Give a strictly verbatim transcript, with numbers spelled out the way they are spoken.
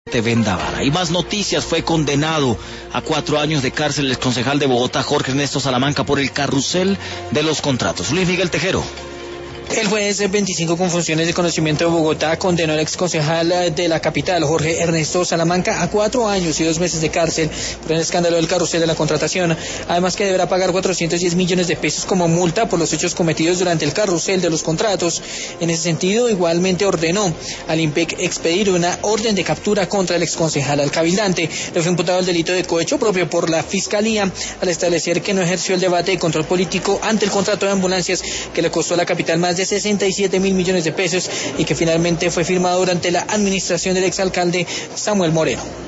de Vendaval. Hay más noticias. Fue condenado a cuatro años de cárcel el exconcejal de Bogotá, Jorge Ernesto Salamanca, por el carrusel de los contratos. Luis Miguel Tejero. El juez veinticinco con funciones de conocimiento de Bogotá condenó al exconcejal de la capital, Jorge Ernesto Salamanca, a cuatro años y dos meses de cárcel por el escándalo del carrusel de la contratación. Además que deberá pagar cuatrocientos diez millones de pesos como multa por los hechos cometidos durante el carrusel de los contratos. En ese sentido, igualmente ordenó al IMPEC expedir una orden de captura contra el exconcejal. Al cabildante le fue imputado el delito de cohecho propio por la Fiscalía al establecer que no ejerció el debate de control político ante el contrato de ambulancias que le costó a la capital más de sesenta y siete mil millones de pesos y que finalmente fue firmado durante la administración del exalcalde Samuel Moreno.